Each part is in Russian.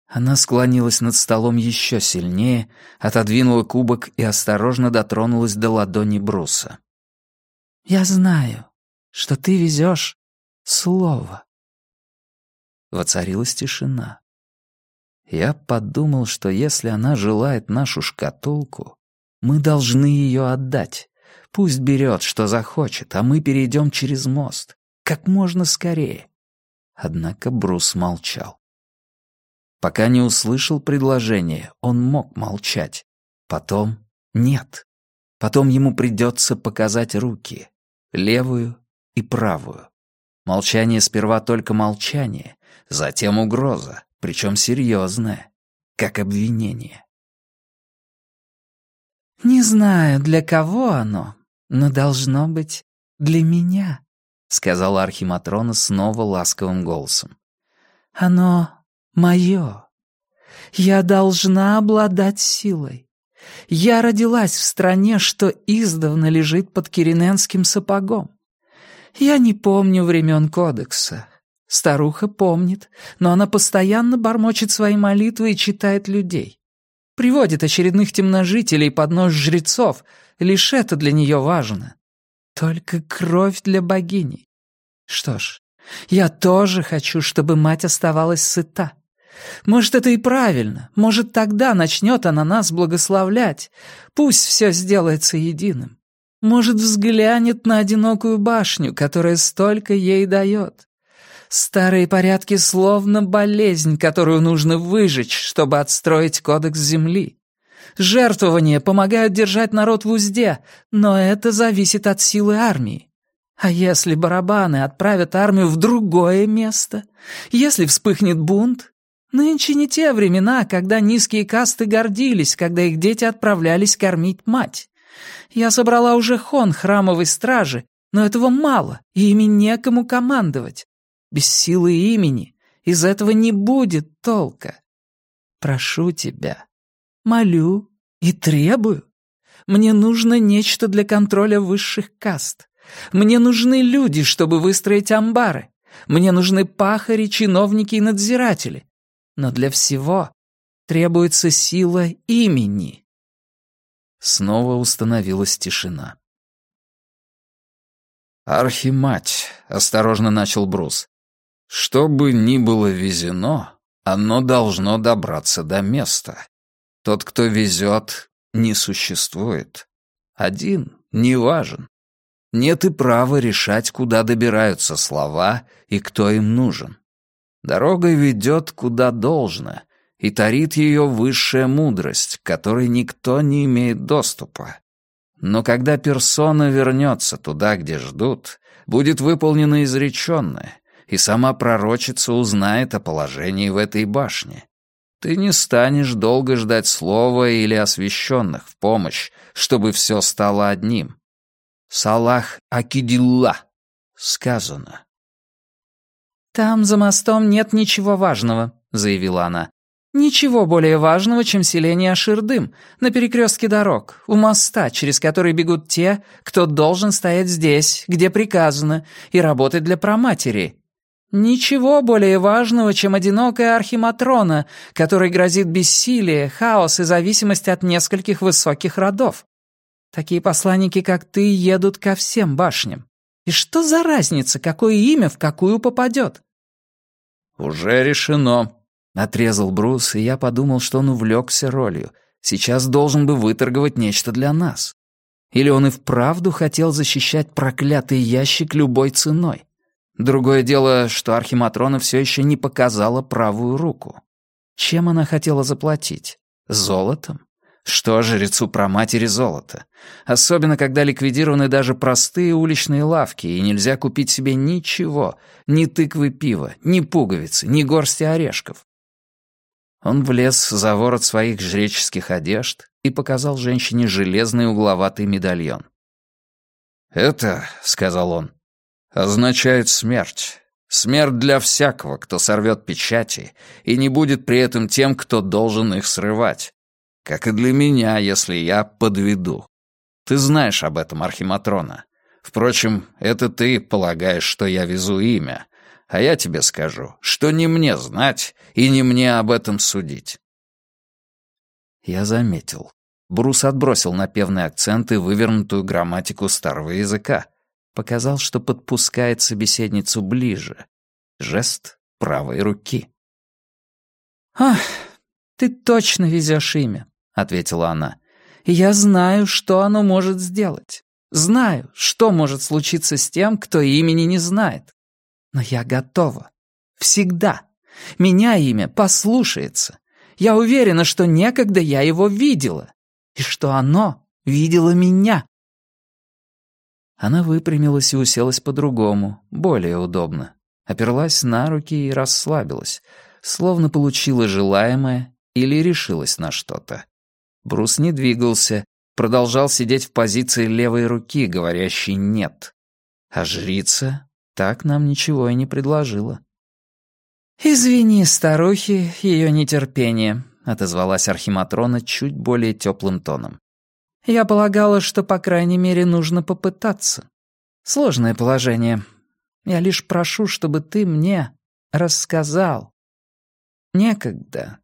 Она склонилась над столом еще сильнее, отодвинула кубок и осторожно дотронулась до ладони Бруса. «Я знаю, что ты везешь слово». Воцарилась тишина. Я подумал, что если она желает нашу шкатулку, мы должны ее отдать. Пусть берет, что захочет, а мы перейдем через мост. Как можно скорее. Однако Брус молчал. Пока не услышал предложение, он мог молчать. Потом нет. Потом ему придется показать руки. Левую и правую. Молчание сперва только молчание, затем угроза, причем серьезная, как обвинение. «Не знаю, для кого оно, но должно быть для меня», — сказала Архиматрона снова ласковым голосом. «Оно мое. Я должна обладать силой. Я родилась в стране, что издавна лежит под кирененским сапогом. Я не помню времен Кодекса. Старуха помнит, но она постоянно бормочет свои молитвы и читает людей. Приводит очередных темножителей под нож жрецов, лишь это для нее важно. Только кровь для богини. Что ж, я тоже хочу, чтобы мать оставалась сыта. Может, это и правильно, может, тогда начнет она нас благословлять. Пусть все сделается единым. Может, взглянет на одинокую башню, которая столько ей дает. Старые порядки словно болезнь, которую нужно выжечь, чтобы отстроить кодекс земли. Жертвования помогают держать народ в узде, но это зависит от силы армии. А если барабаны отправят армию в другое место? Если вспыхнет бунт? Нынче не те времена, когда низкие касты гордились, когда их дети отправлялись кормить мать. Я собрала уже хон храмовой стражи, но этого мало, и ими некому командовать. Без силы имени из этого не будет толка. Прошу тебя, молю и требую. Мне нужно нечто для контроля высших каст. Мне нужны люди, чтобы выстроить амбары. Мне нужны пахари, чиновники и надзиратели. Но для всего требуется сила имени. Снова установилась тишина. «Архимать», — осторожно начал Брус, — «что бы ни было везено, оно должно добраться до места. Тот, кто везет, не существует. Один не важен. Нет и права решать, куда добираются слова и кто им нужен. Дорога ведет куда должно, и тарит ее высшая мудрость, к которой никто не имеет доступа. Но когда персона вернется туда, где ждут, будет выполнено изреченное, и сама пророчица узнает о положении в этой башне. Ты не станешь долго ждать слова или освященных в помощь, чтобы все стало одним. Салах Акидилла сказано. «Там за мостом нет ничего важного», — заявила она. «Ничего более важного, чем селение Аширдым, на перекрестке дорог, у моста, через который бегут те, кто должен стоять здесь, где приказано, и работать для праматери. Ничего более важного, чем одинокая архиматрона, которой грозит бессилие, хаос и зависимость от нескольких высоких родов. Такие посланники, как ты, едут ко всем башням. И что за разница, какое имя в какую попадет?» «Уже решено», — отрезал Брус, и я подумал, что он увлекся ролью. Сейчас должен бы выторговать нечто для нас. Или он и вправду хотел защищать проклятый ящик любой ценой. Другое дело, что Архиматрона все еще не показала правую руку. Чем она хотела заплатить? Золотом? Что жрецу праматери золото? Особенно, когда ликвидированы даже простые уличные лавки, и нельзя купить себе ничего, ни тыквы пива, ни пуговицы, ни горсти орешков. Он влез за ворот своих жреческих одежд и показал женщине железный угловатый медальон. «Это, — сказал он, — означает смерть. Смерть для всякого, кто сорвет печати, и не будет при этом тем, кто должен их срывать. Как и для меня, если я подведу. Ты знаешь об этом, Архиматрона. Впрочем, это ты полагаешь, что я везу имя, А я тебе скажу, что не мне знать и не мне об этом судить». Я заметил. Брус отбросил напевный акцент и вывернутую грамматику старого языка. Показал, что подпускает собеседницу ближе. Жест правой руки. «Ах, ты точно везешь имя», — ответила она. «И я знаю, что оно может сделать. Знаю, что может случиться с тем, кто имени не знает. Но я готова. Всегда. Меня имя послушается. Я уверена, что некогда я его видела. И что оно видело меня». Она выпрямилась и уселась по-другому, более удобно. Оперлась на руки и расслабилась, словно получила желаемое или решилась на что-то. Брус не двигался, продолжал сидеть в позиции левой руки, говорящей «нет». А жрица так нам ничего и не предложила. «Извини, старухи, ее нетерпение», — отозвалась Архиматрона чуть более теплым тоном. «Я полагала, что, по крайней мере, нужно попытаться. Сложное положение. Я лишь прошу, чтобы ты мне рассказал. Некогда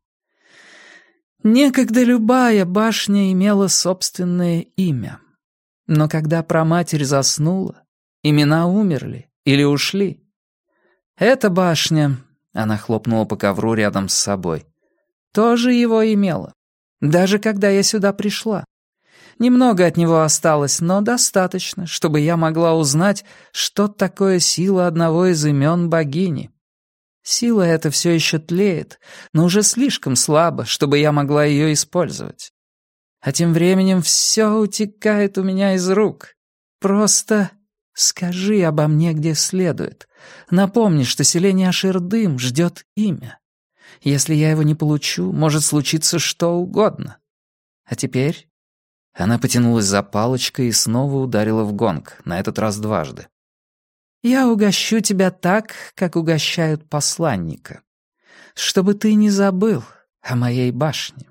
любая башня имела собственное имя. Но когда праматерь заснула, имена умерли или ушли. Эта башня, она хлопнула по ковру рядом с собой, тоже его имела, даже когда я сюда пришла. Немного от него осталось, но достаточно, чтобы я могла узнать, что такое сила одного из имен богини. Сила эта все еще тлеет, но уже слишком слабо, чтобы я могла ее использовать. А тем временем все утекает у меня из рук. Просто скажи обо мне, где следует. Напомни, что селение Аширдым ждет имя. Если я его не получу, может случиться что угодно. А теперь...» Она потянулась за палочкой и снова ударила в гонг, на этот раз дважды. «Я угощу тебя так, как угощают посланника, чтобы ты не забыл о моей башне».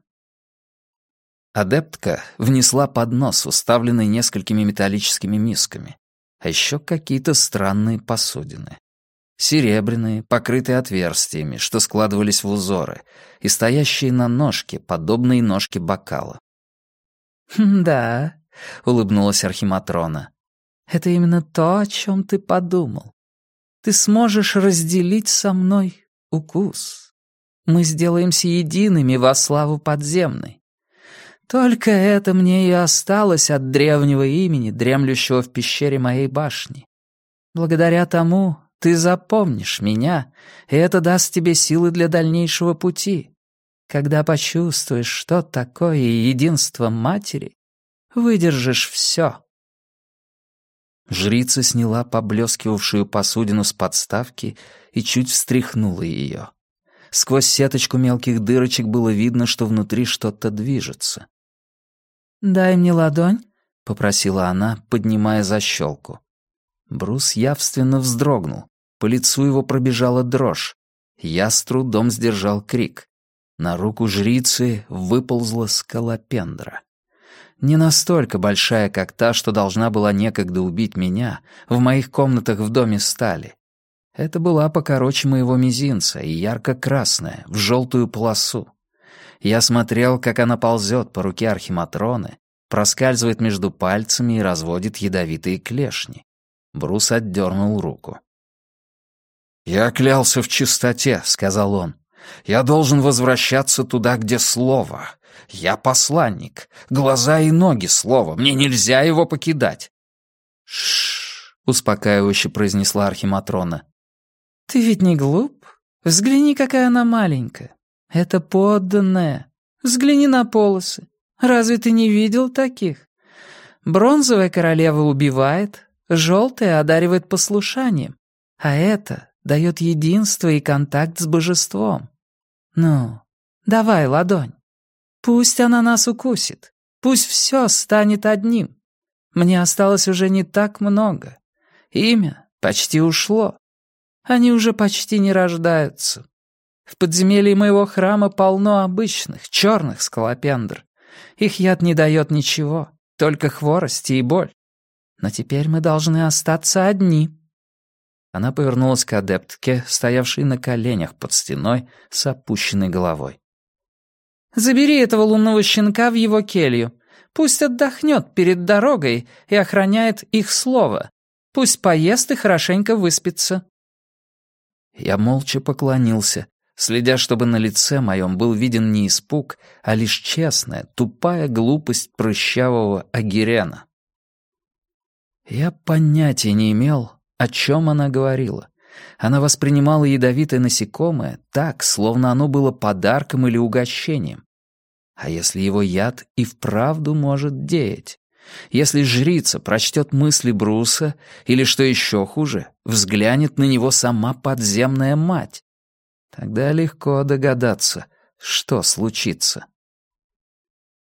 Адептка внесла поднос, уставленный несколькими металлическими мисками, а еще какие-то странные посудины. Серебряные, покрытые отверстиями, что складывались в узоры, и стоящие на ножке, подобные ножке бокала. «Да», — улыбнулась Архиматрона, — «это именно то, о чем ты подумал. Ты сможешь разделить со мной укус. Мы сделаемся едиными во славу подземной. Только это мне и осталось от древнего имени, дремлющего в пещере моей башни. Благодаря тому ты запомнишь меня, и это даст тебе силы для дальнейшего пути. Когда почувствуешь, что такое единство матери, выдержишь все». Жрица сняла поблескивавшую посудину с подставки и чуть встряхнула ее. Сквозь сеточку мелких дырочек было видно, что внутри что-то движется. «Дай мне ладонь», — попросила она, поднимая защелку. Брус явственно вздрогнул, по лицу его пробежала дрожь. Я с трудом сдержал крик. На руку жрицы выползла скалопендра. Не настолько большая, как та, что должна была некогда убить меня в моих комнатах в доме стали. Это была покороче моего мизинца и ярко-красная, в желтую полосу. Я смотрел, как она ползет по руке Архиматроны, проскальзывает между пальцами и разводит ядовитые клешни. Брус отдернул руку. «Я клялся в чистоте», — сказал он. «Я должен возвращаться туда, где слово. Я посланник. Глаза и ноги слова. Мне нельзя его покидать». «Ш-ш-ш», успокаивающе произнесла Архиматрона. «Ты ведь не глуп? Взгляни, какая она маленькая. Это подданная. Взгляни на полосы. Разве ты не видел таких? Бронзовая королева убивает, желтая одаривает послушанием, а это дает единство и контакт с божеством. Ну, давай ладонь. Пусть она нас укусит. Пусть все станет одним. Мне осталось уже не так много. Имя почти ушло. Они уже почти не рождаются. В подземелье моего храма полно обычных, черных скалопендр. Их яд не дает ничего, только хворости и боль. Но теперь мы должны остаться одни». Она повернулась к адептке, стоявшей на коленях под стеной с опущенной головой. «Забери этого лунного щенка в его келью. Пусть отдохнет перед дорогой и охраняет их слово. Пусть поест и хорошенько выспится». Я молча поклонился, следя, чтобы на лице моем был виден не испуг, а лишь честная, тупая глупость прыщавого Агирена. Я понятия не имел, о чем она говорила. Она воспринимала ядовитое насекомое так, словно оно было подарком или угощением. А если его яд и вправду может деять? Если жрица прочтет мысли Бруса, или, что еще хуже, взглянет на него сама подземная мать, тогда легко догадаться, что случится.